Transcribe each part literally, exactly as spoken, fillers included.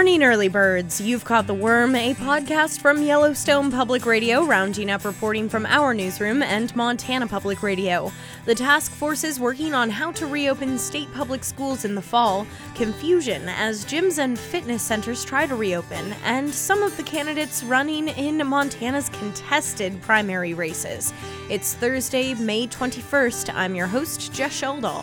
morning, early birds. You've caught the worm, a podcast from Yellowstone Public Radio, rounding up reporting from our newsroom and Montana Public Radio. The task force is working on how to reopen state public schools in the fall, confusion as gyms and fitness centers try to reopen, and some of the candidates running in Montana's contested primary races. It's Thursday, May twenty-first. I'm your host, Jess Sheldall.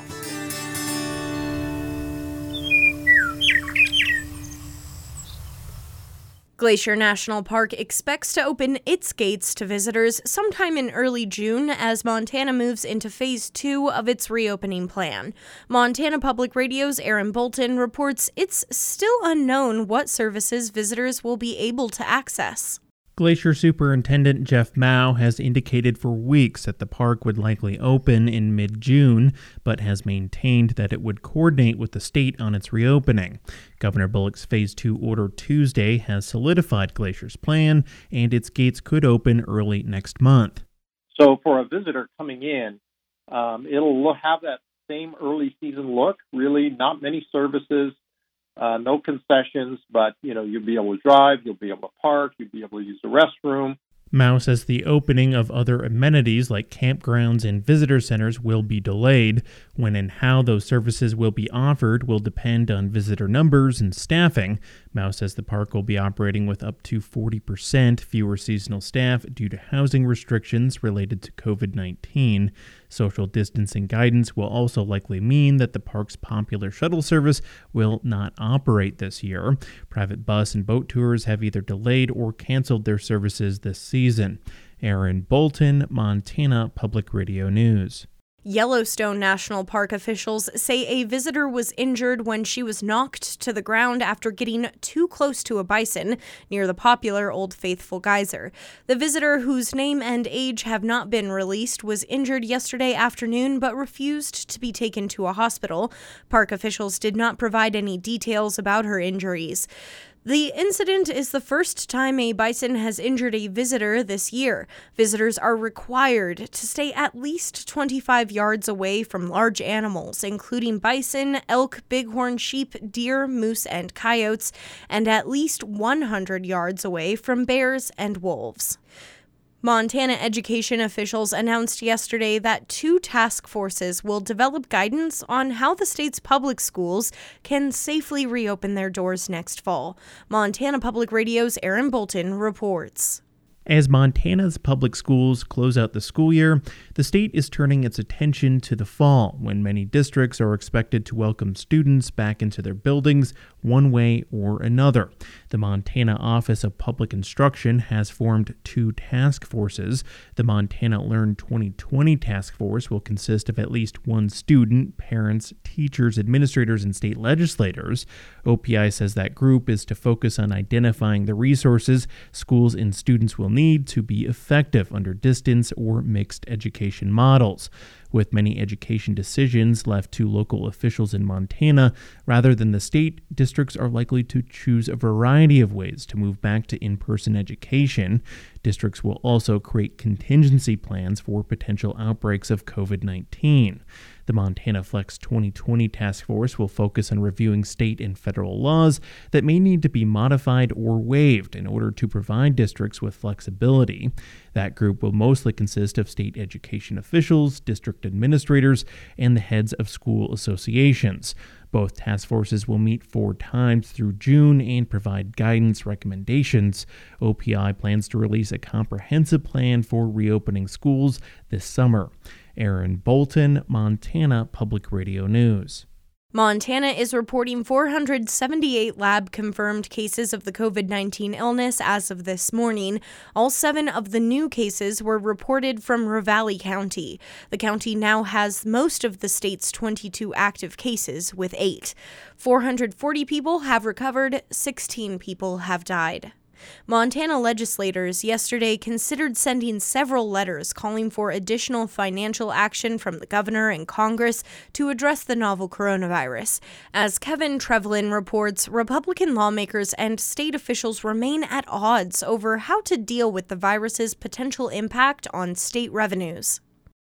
Glacier National Park expects to open its gates to visitors sometime in early June as Montana moves into phase two of its reopening plan. Montana Public Radio's Aaron Bolton reports it's still unknown what services visitors will be able to access. Glacier Superintendent Jeff Mao has indicated for weeks that the park would likely open in mid-June, but has maintained that it would coordinate with the state on its reopening. Governor Bullock's Phase two order Tuesday has solidified Glacier's plan, and its gates could open early next month. So for a visitor coming in, um, it'll look, have that same early season look, really not many services. Uh, no concessions, but, you know, you'll be able to drive, you'll be able to park, you'll be able to use the restroom. Mao says the opening of other amenities like campgrounds and visitor centers will be delayed. When and how those services will be offered will depend on visitor numbers and staffing. Mao says the park will be operating with up to forty percent fewer seasonal staff due to housing restrictions related to covid nineteen. Social distancing guidance will also likely mean that the park's popular shuttle service will not operate this year. Private bus and boat tours have either delayed or canceled their services this season. Aaron Bolton, Montana Public Radio News. Yellowstone National Park officials say a visitor was injured when she was knocked to the ground after getting too close to a bison near the popular Old Faithful geyser. The visitor, whose name and age have not been released, was injured yesterday afternoon but refused to be taken to a hospital. Park officials did not provide any details about her injuries. The incident is the first time a bison has injured a visitor this year. Visitors are required to stay at least twenty-five yards away from large animals, including bison, elk, bighorn sheep, deer, moose, and coyotes, and at least one hundred yards away from bears and wolves. Montana education officials announced yesterday that two task forces will develop guidance on how the state's public schools can safely reopen their doors next fall. Montana Public Radio's Aaron Bolton reports. As Montana's public schools close out the school year, the state is turning its attention to the fall, when many districts are expected to welcome students back into their buildings one way or another. The Montana Office of Public Instruction has formed two task forces. The Montana Learn twenty twenty Task Force will consist of at least one student, parents, teachers, administrators, and state legislators. O P I says that group is to focus on identifying the resources schools and students will need to be effective under distance or mixed education models. With many education decisions left to local officials in Montana rather than the state, districts are likely to choose a variety of ways to move back to in-person education. Districts will also create contingency plans for potential outbreaks of covid nineteen. The Montana Flex twenty twenty Task Force will focus on reviewing state and federal laws that may need to be modified or waived in order to provide districts with flexibility. That group will mostly consist of state education officials, district administrators, and the heads of school associations. Both task forces will meet four times through June and provide guidance recommendations. O P I plans to release a comprehensive plan for reopening schools this summer. Aaron Bolton, Montana Public Radio News. Montana is reporting four hundred seventy-eight lab-confirmed cases of the covid nineteen illness as of this morning. All seven of the new cases were reported from Ravalli County. The county now has most of the state's twenty-two active cases, with eight. four hundred forty people have recovered, sixteen people have died. Montana legislators yesterday considered sending several letters calling for additional financial action from the governor and Congress to address the novel coronavirus. As Kevin Trevlin reports, Republican lawmakers and state officials remain at odds over how to deal with the virus's potential impact on state revenues.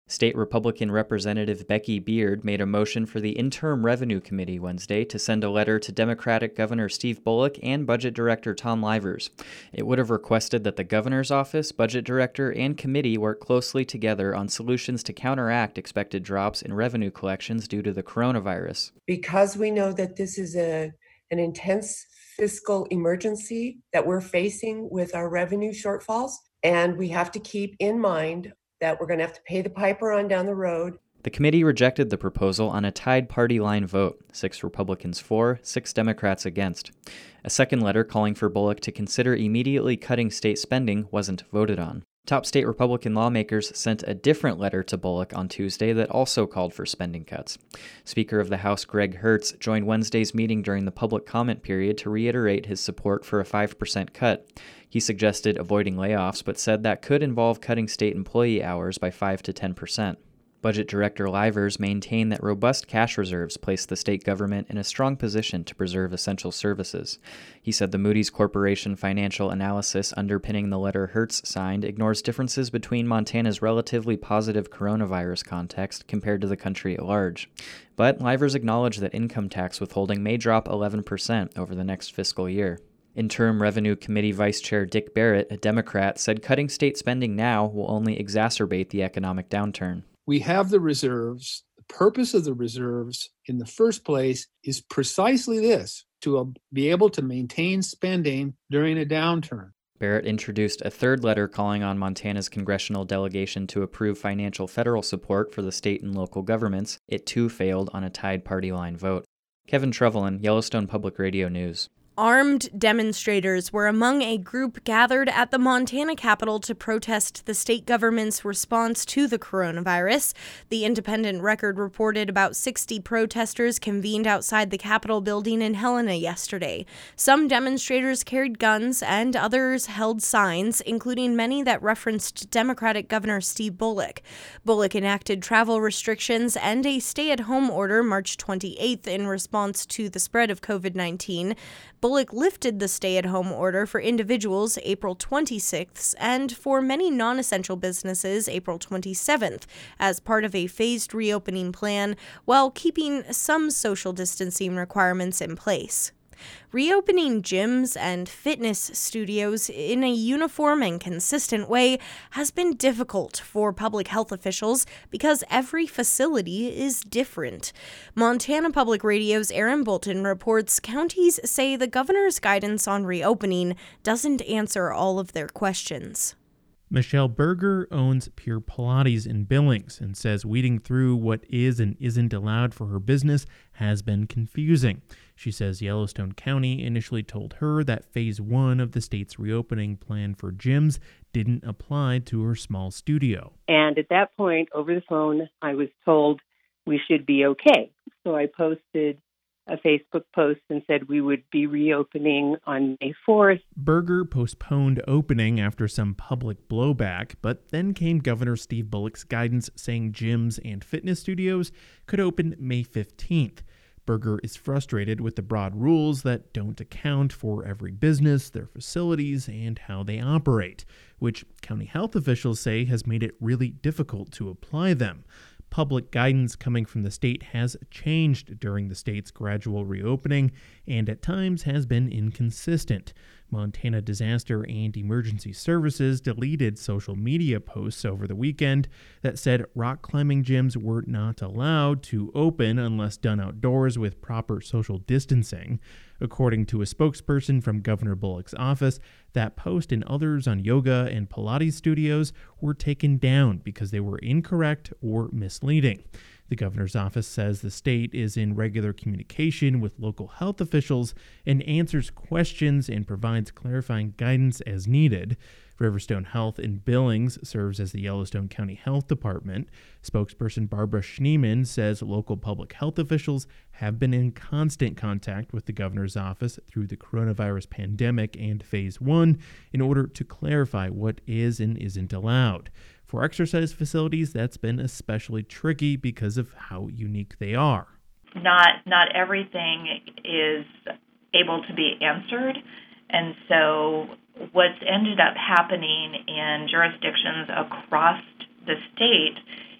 State Republican Representative Becky Beard made a motion for the Interim Revenue Committee Wednesday to send a letter to Democratic Governor Steve Bullock and Budget Director Tom Livers. It would have requested that the governor's office, budget director, and committee work closely together on solutions to counteract expected drops in revenue collections due to the coronavirus. Because we know that this is a an intense fiscal emergency that we're facing with our revenue shortfalls, and we have to keep in mind that we're going to have to pay the piper on down the road. The committee rejected the proposal on a tied party line vote, six Republicans for, six Democrats against. A second letter calling for Bullock to consider immediately cutting state spending wasn't voted on. Top state Republican lawmakers sent a different letter to Bullock on Tuesday that also called for spending cuts. Speaker of the House Greg Hertz joined Wednesday's meeting during the public comment period to reiterate his support for a five percent cut. He suggested avoiding layoffs, but said that could involve cutting state employee hours by five to ten percent. Budget Director Livers maintained that robust cash reserves place the state government in a strong position to preserve essential services. He said the Moody's Corporation financial analysis underpinning the letter Hertz signed ignores differences between Montana's relatively positive coronavirus context compared to the country at large. But Livers acknowledged that income tax withholding may drop eleven percent over the next fiscal year. Interim Revenue Committee Vice Chair Dick Barrett, a Democrat, said cutting state spending now will only exacerbate the economic downturn. We have the reserves. The purpose of the reserves in the first place is precisely this, to be able to maintain spending during a downturn. Barrett introduced a third letter calling on Montana's congressional delegation to approve financial federal support for the state and local governments. It too failed on a tied party line vote. Kevin Trevelyan, Yellowstone Public Radio News. Armed demonstrators were among a group gathered at the Montana Capitol to protest the state government's response to the coronavirus. The Independent Record reported about sixty protesters convened outside the Capitol building in Helena yesterday. Some demonstrators carried guns and others held signs, including many that referenced Democratic Governor Steve Bullock. Bullock enacted travel restrictions and a stay-at-home order March twenty-eighth in response to the spread of covid nineteen. Bullock lifted the stay-at-home order for individuals April twenty-sixth and for many non-essential businesses April twenty-seventh as part of a phased reopening plan while keeping some social distancing requirements in place. Reopening gyms and fitness studios in a uniform and consistent way has been difficult for public health officials because every facility is different. Montana Public Radio's Aaron Bolton reports counties say the governor's guidance on reopening doesn't answer all of their questions. Michelle Berger owns Pure Pilates in Billings and says weeding through what is and isn't allowed for her business has been confusing. She says Yellowstone County initially told her that phase one of the state's reopening plan for gyms didn't apply to her small studio. And at that point, over the phone, I was told we should be okay. So I posted a Facebook post and said we would be reopening on May fourth. Berger postponed opening after some public blowback, but then came Governor Steve Bullock's guidance saying gyms and fitness studios could open May fifteenth. Berger is frustrated with the broad rules that don't account for every business, their facilities, and how they operate, which county health officials say has made it really difficult to apply them. Public guidance coming from the state has changed during the state's gradual reopening and at times has been inconsistent. Montana Disaster and Emergency Services deleted social media posts over the weekend that said rock climbing gyms were not allowed to open unless done outdoors with proper social distancing. According to a spokesperson from Governor Bullock's office, that post and others on yoga and Pilates studios were taken down because they were incorrect or misleading. The governor's office says the state is in regular communication with local health officials and answers questions and provides clarifying guidance as needed. Riverstone Health in Billings serves as the Yellowstone County Health Department. Spokesperson Barbara Schneeman says local public health officials have been in constant contact with the governor's office through the coronavirus pandemic and phase one in order to clarify what is and isn't allowed. For exercise facilities, that's been especially tricky because of how unique they are. Not not everything is able to be answered, and so what's ended up happening in jurisdictions across the state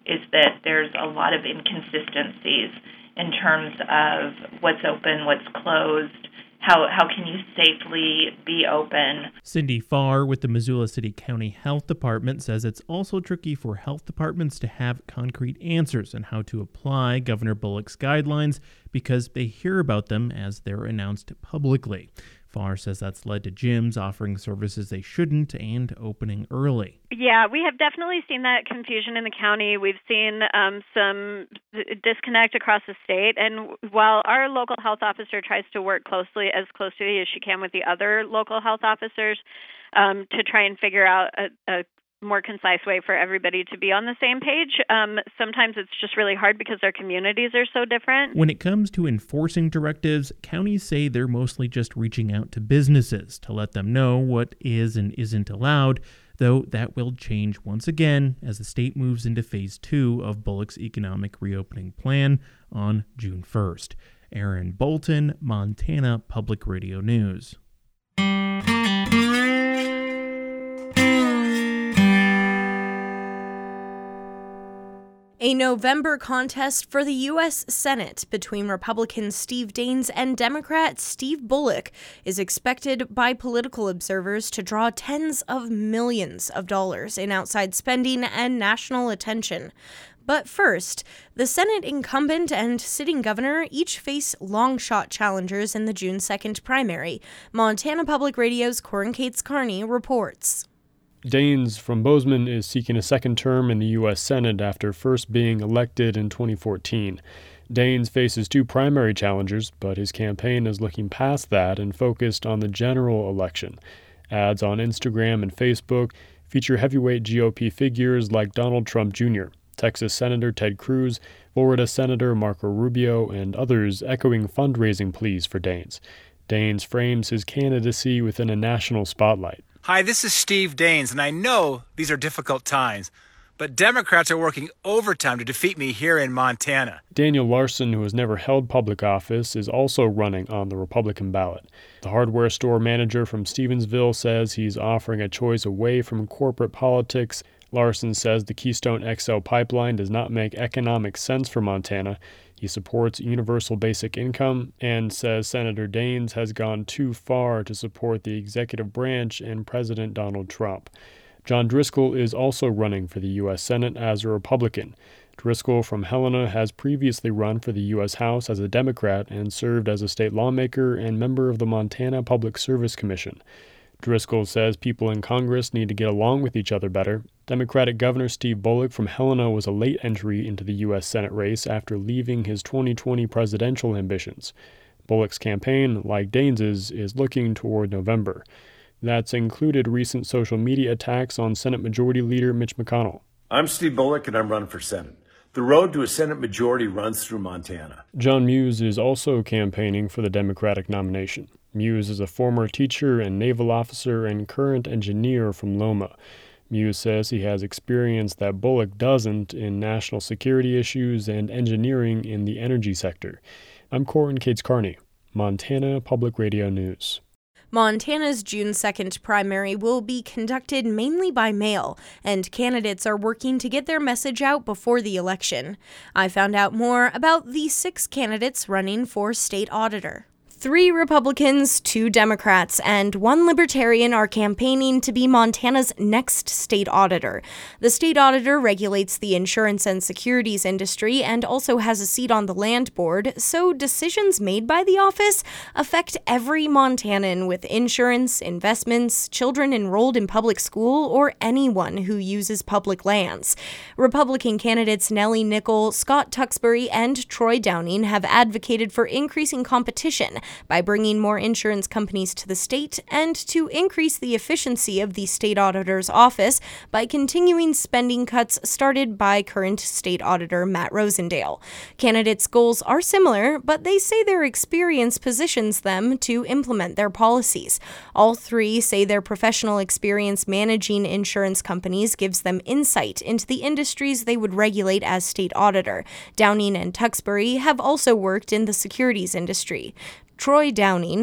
is that there's a lot of inconsistencies in terms of what's open, what's closed, how how can you safely be open. Cindy Farr with the Missoula City County Health Department says it's also tricky for health departments to have concrete answers on how to apply Governor Bullock's guidelines because they hear about them as they're announced publicly. Farr says that's led to gyms offering services they shouldn't and opening early. Yeah, we have definitely seen that confusion in the county. We've seen um, some disconnect across the state. And while our local health officer tries to work closely, as closely as she can with the other local health officers um, to try and figure out a, a more concise way for everybody to be on the same page. Um, sometimes it's just really hard because their communities are so different. When it comes to enforcing directives, counties say they're mostly just reaching out to businesses to let them know what is and isn't allowed, though that will change once again as the state moves into phase two of Bullock's economic reopening plan on June first. Aaron Bolton, Montana Public Radio News. A November contest for the U S Senate between Republican Steve Daines and Democrat Steve Bullock is expected by political observers to draw tens of millions of dollars in outside spending and national attention. But first, the Senate incumbent and sitting governor each face long-shot challengers in the June second primary. Montana Public Radio's Corin Cates Carney reports. Daines from Bozeman is seeking a second term in the U S Senate after first being elected in twenty fourteen. Daines faces two primary challengers, but his campaign is looking past that and focused on the general election. Ads on Instagram and Facebook feature heavyweight G O P figures like Donald Trump Junior, Texas Senator Ted Cruz, Florida Senator Marco Rubio, and others echoing fundraising pleas for Daines. Daines frames his candidacy within a national spotlight. Hi, this is Steve Daines, and I know these are difficult times, but Democrats are working overtime to defeat me here in Montana. Daniel Larson, who has never held public office, is also running on the Republican ballot. The hardware store manager from Stevensville says he's offering a choice away from corporate politics. Larson says the Keystone X L pipeline does not make economic sense for Montana. He supports universal basic income and says Senator Daines has gone too far to support the executive branch and President Donald Trump. John Driscoll is also running for the U S Senate as a Republican. Driscoll from Helena has previously run for the U S House as a Democrat and served as a state lawmaker and member of the Montana Public Service Commission. Driscoll says people in Congress need to get along with each other better. Democratic Governor Steve Bullock from Helena was a late entry into the U S Senate race after leaving his twenty twenty presidential ambitions. Bullock's campaign, like Daines's, is looking toward November. That's included recent social media attacks on Senate Majority Leader Mitch McConnell. I'm Steve Bullock, and I'm running for Senate. The road to a Senate majority runs through Montana. John Muse is also campaigning for the Democratic nomination. Muse is a former teacher and naval officer and current engineer from Loma. Muse says he has experience that Bullock doesn't in national security issues and engineering in the energy sector. I'm Corin Cates Carney, Montana Public Radio News. Montana's June second primary will be conducted mainly by mail, and candidates are working to get their message out before the election. I found out more about the six candidates running for state auditor. Three Republicans, two Democrats, and one Libertarian are campaigning to be Montana's next state auditor. The state auditor regulates the insurance and securities industry and also has a seat on the land board, so decisions made by the office affect every Montanan with insurance, investments, children enrolled in public school, or anyone who uses public lands. Republican candidates Nellie Nickel, Scott Tuxbury, and Troy Downing have advocated for increasing competition by bringing more insurance companies to the state and to increase the efficiency of the state auditor's office by continuing spending cuts started by current state auditor Matt Rosendale. Candidates' goals are similar, but they say their experience positions them to implement their policies. All three say their professional experience managing insurance companies gives them insight into the industries they would regulate as state auditor. Downing and Tuxbury have also worked in the securities industry. Troy Downing.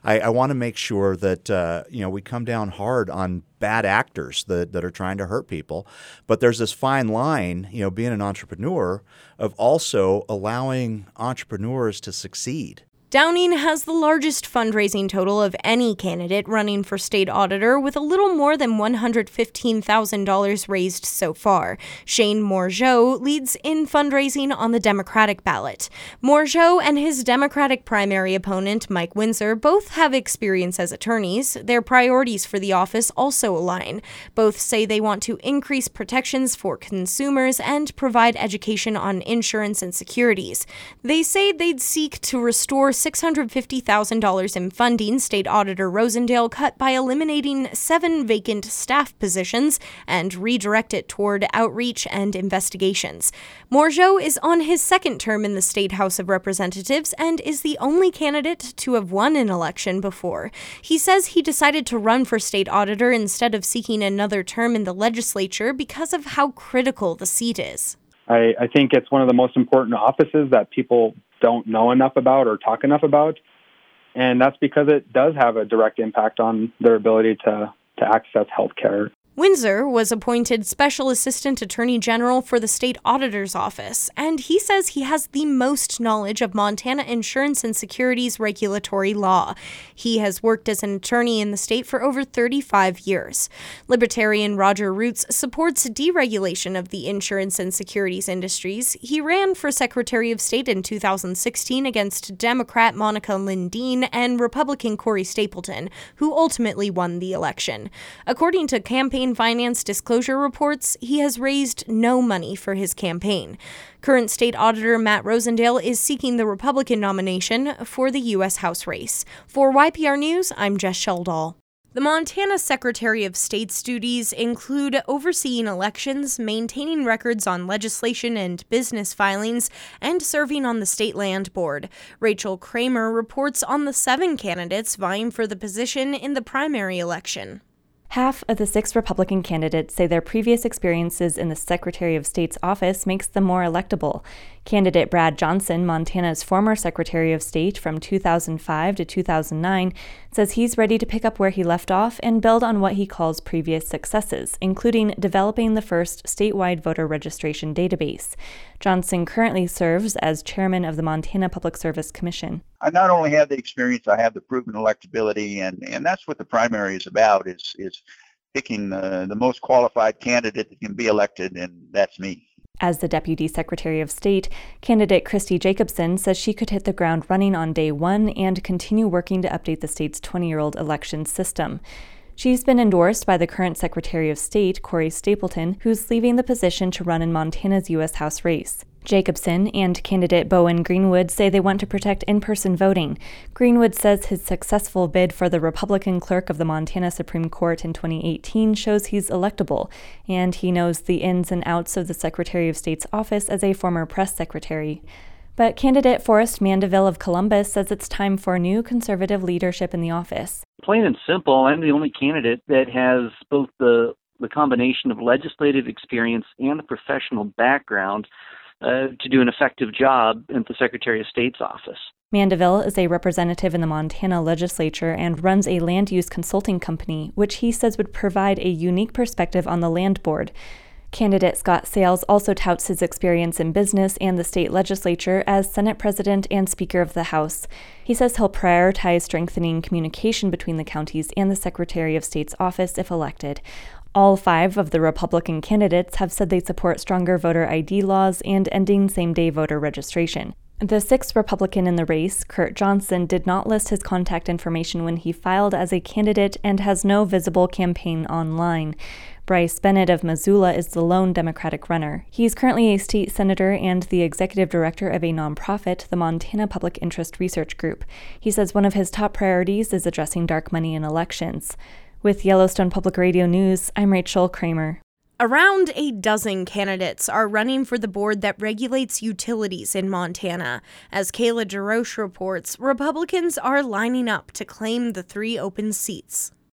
I, I want to make sure that uh, you know we come down hard on bad actors that, that are trying to hurt people. But there's this fine line, you know, being an entrepreneur, of also allowing entrepreneurs to succeed. Downing has the largest fundraising total of any candidate running for state auditor, with a little more than one hundred fifteen thousand dollars raised so far. Shane Mourgeot leads in fundraising on the Democratic ballot. Mourgeot and his Democratic primary opponent, Mike Windsor, both have experience as attorneys. Their priorities for the office also align. Both say they want to increase protections for consumers and provide education on insurance and securities. They say they'd seek to restore six hundred fifty thousand dollars in funding State Auditor Rosendale cut by eliminating seven vacant staff positions and redirect it toward outreach and investigations. Mourgeot is on his second term in the State House of Representatives and is the only candidate to have won an election before. He says he decided to run for state auditor instead of seeking another term in the legislature because of how critical the seat is. I, I think it's one of the most important offices that people don't know enough about or talk enough about. And that's because it does have a direct impact on their ability to, to access health care. Windsor was appointed Special Assistant Attorney General for the State Auditor's Office, and he says he has the most knowledge of Montana insurance and securities regulatory law. He has worked as an attorney in the state for over thirty-five years. Libertarian Roger Roots supports deregulation of the insurance and securities industries. He ran for Secretary of State in two thousand sixteen against Democrat Monica Lindeen and Republican Corey Stapleton, who ultimately won the election. According to campaign finance disclosure reports, he has raised no money for his campaign. Current state auditor Matt Rosendale is seeking the Republican nomination for the U S House race. For Y P R News, I'm Jess Sheldall. The Montana Secretary of State's duties include overseeing elections, maintaining records on legislation and business filings, and serving on the State Land Board. Rachel Kramer reports on the seven candidates vying for the position in the primary election. Half of the six Republican candidates say their previous experiences in the Secretary of State's office makes them more electable. Candidate Brad Johnson, Montana's former Secretary of State from two thousand five to two thousand nine, says he's ready to pick up where he left off and build on what he calls previous successes, including developing the first statewide voter registration database. Johnson currently serves as chairman of the Montana Public Service Commission. I not only have the experience, I have the proven electability, and, and that's what the primary is about, is, is picking the, the most qualified candidate that can be elected, and that's me. As the Deputy Secretary of State, candidate Christy Jacobson says she could hit the ground running on day one and continue working to update the state's twenty-year-old election system. She's been endorsed by the current Secretary of State, Corey Stapleton, who's leaving the position to run in Montana's U S House race. Jacobson and candidate Bowen Greenwood say they want to protect in-person voting. Greenwood says his successful bid for the Republican clerk of the Montana Supreme Court in twenty eighteen shows he's electable, and he knows the ins and outs of the Secretary of State's office as a former press secretary. But candidate Forrest Mandeville of Columbus says it's time for new conservative leadership in the office. Plain and simple, I'm the only candidate that has both the, the combination of legislative experience and the professional background uh, to do an effective job at the Secretary of State's office. Mandeville is a representative in the Montana legislature and runs a land use consulting company, which he says would provide a unique perspective on the land board. Candidate Scott Sales also touts his experience in business and the state legislature as Senate President and Speaker of the House. He says he'll prioritize strengthening communication between the counties and the Secretary of State's office if elected. All five of the Republican candidates have said they support stronger voter I D laws and ending same-day voter registration. The sixth Republican in the race, Kurt Johnson, did not list his contact information when he filed as a candidate and has no visible campaign online. Bryce Bennett of Missoula is the lone Democratic runner. He's currently a state senator and the executive director of a nonprofit, the Montana Public Interest Research Group. He says one of his top priorities is addressing dark money in elections. With Yellowstone Public Radio News, I'm Rachel Kramer. Around a dozen candidates are running for the board that regulates utilities in Montana. As Kayla DeRoche reports, Republicans are lining up to claim the three open seats.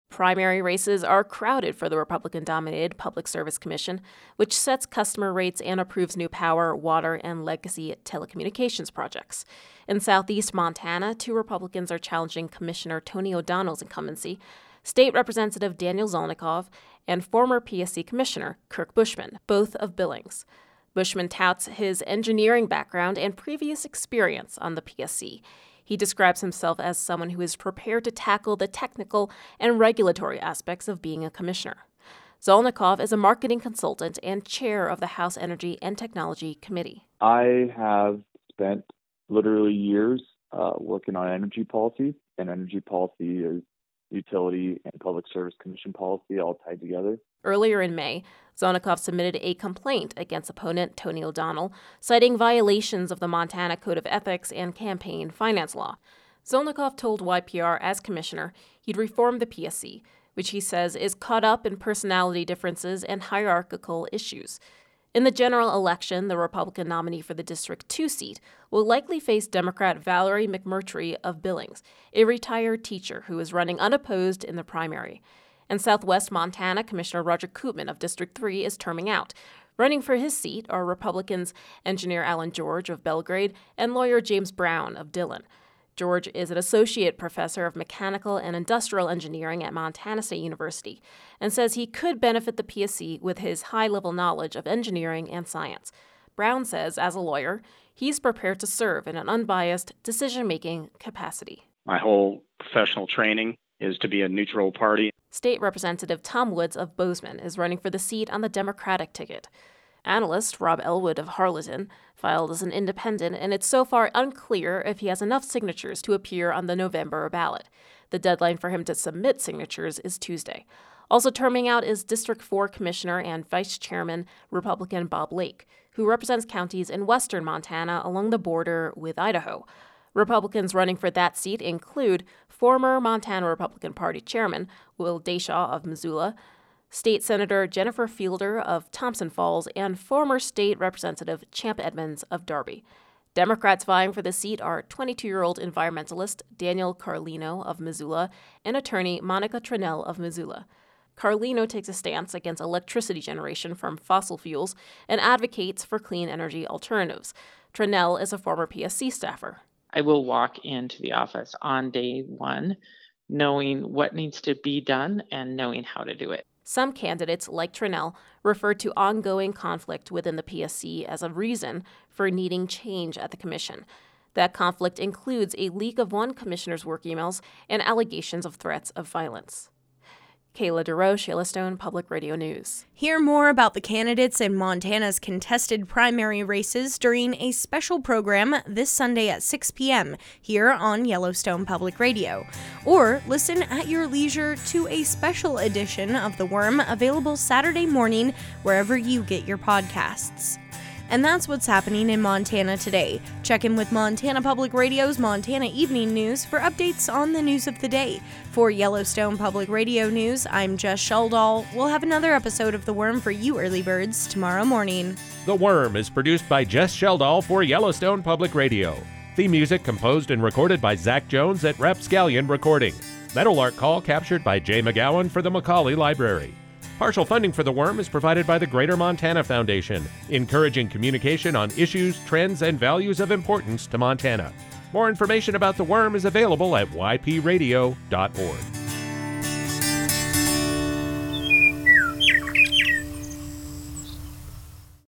Primary races are crowded for the Republican-dominated Public Service Commission, which sets customer rates and approves new power, water, and legacy telecommunications projects. In southeast Montana, two Republicans are challenging Commissioner Tony O'Donnell's incumbency, State Representative Daniel Zolnikoff and former P S C Commissioner Kirk Bushman, both of Billings. Bushman touts his engineering background and previous experience on the P S C. He describes himself as someone who is prepared to tackle the technical and regulatory aspects of being a commissioner. Zolnikoff is a marketing consultant and chair of the House Energy and Technology Committee. I have spent literally years uh, working on energy policy, and energy policy is utility and public service commission policy all tied together. Earlier in May, Zolnikoff submitted a complaint against opponent Tony O'Donnell, citing violations of the Montana Code of Ethics and campaign finance law. Zolnikoff told Y P R as commissioner he'd reform the P S C, which he says is caught up in personality differences and hierarchical issues. In the general election, the Republican nominee for the District two seat will likely face Democrat Valerie McMurtry of Billings, a retired teacher who is running unopposed in the primary. In southwest Montana, Commissioner Roger Koopman of District three is terming out. Running for his seat are Republicans engineer Alan George of Belgrade and lawyer James Brown of Dillon. George is an associate professor of mechanical and industrial engineering at Montana State University and says he could benefit the P S C with his high-level knowledge of engineering and science. Brown says, as a lawyer, he's prepared to serve in an unbiased, decision-making capacity. My whole professional training is to be a neutral party. State Representative Tom Woods of Bozeman is running for the seat on the Democratic ticket. Analyst Rob Elwood of Harleton filed as an independent, and it's so far unclear if he has enough signatures to appear on the November ballot. The deadline for him to submit signatures is Tuesday. Also terming out is District four Commissioner and Vice Chairman Republican Bob Lake, who represents counties in western Montana along the border with Idaho. Republicans running for that seat include former Montana Republican Party Chairman Will Dayshaw of Missoula, State Senator Jennifer Fielder of Thompson Falls, and former State Representative Champ Edmonds of Darby. Democrats vying for the seat are twenty-two-year-old environmentalist Daniel Carlino of Missoula and attorney Monica Tranel of Missoula. Carlino takes a stance against electricity generation from fossil fuels and advocates for clean energy alternatives. Tranel is a former P S C staffer. I will walk into the office on day one knowing what needs to be done and knowing how to do it. Some candidates, like Tranel, refer to ongoing conflict within the P S C as a reason for needing change at the commission. That conflict includes a leak of one commissioner's work emails and allegations of threats of violence. Kayla DeRoche, Yellowstone Public Radio News. Hear more about the candidates in Montana's contested primary races during a special program this Sunday at six p.m. here on Yellowstone Public Radio. Or listen at your leisure to a special edition of The Worm available Saturday morning wherever you get your podcasts. And that's what's happening in Montana today. Check in with Montana Public Radio's Montana Evening News for updates on the news of the day. For Yellowstone Public Radio News, I'm Jess Sheldall. We'll have another episode of The Worm for you early birds tomorrow morning. The Worm is produced by Jess Sheldall for Yellowstone Public Radio. Theme music composed and recorded by Zach Jones at Rapscallion Recording. Meadowlark Call captured by Jay McGowan for the Macaulay Library. Partial funding for The Worm is provided by the Greater Montana Foundation, encouraging communication on issues, trends, and values of importance to Montana. More information about The Worm is available at y p radio dot org.